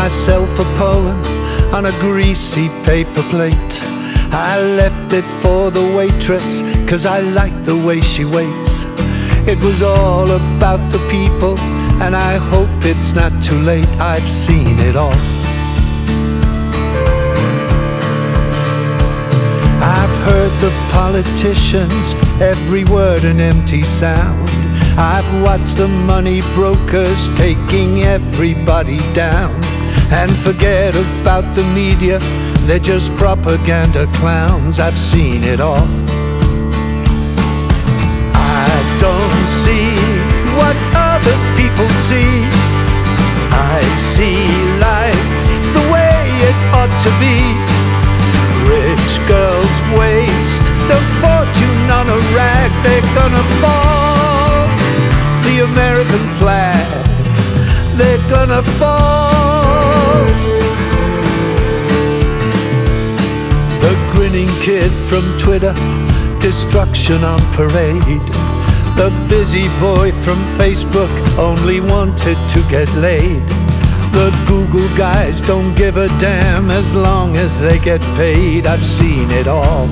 myself a poem on a greasy paper plate. I left it for the waitress, 'cause I like the way she waits. It was all about the people, and I hope it's not too late. I've seen it all. I've heard the politicians, every word an empty sound. I've watched the money brokers taking everybody down. And forget about the media, they're just propaganda clowns. I've seen it all. I don't see what other people see. I see life the way it ought to be. Rich girls waste their fortune on a rag. They're gonna fall. The American flag, they're gonna fall. The grinning kid from Twitter, destruction on parade. The busy boy from Facebook only wanted to get laid. The Google guys don't give a damn as long as they get paid. I've seen it all.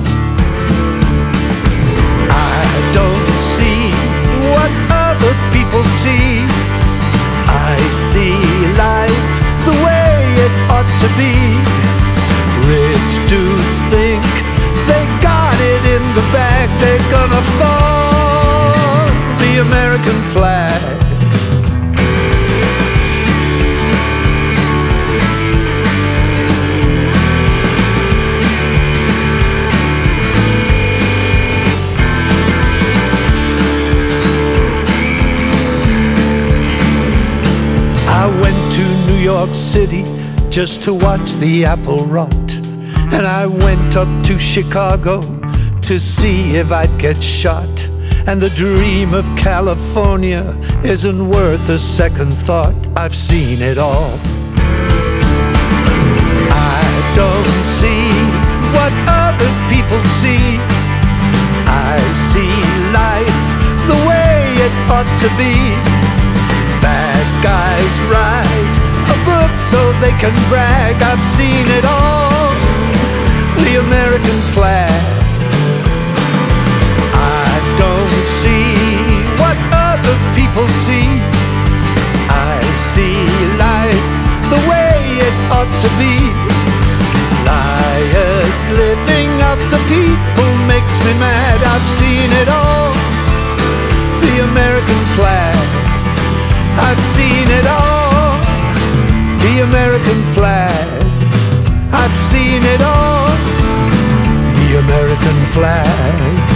I don't see what other people see. I see life the way it ought to be. Rich dudes think they got it in the bag. They're gonna fall. The American flag. I went to New York City just to watch the apple rot. And I went up to Chicago to see if I'd get shot. And the dream of California isn't worth a second thought. I've seen it all. I don't see what other people see. I see life the way it ought to be. Bad guys write a book so they can brag. I've seen it all. The American flag. I don't see what other people see. I see life the way it ought to be. Liars living off the people makes me mad. I've seen it all. The American flag. I've seen it all. The American flag. I've seen it all. The American flag.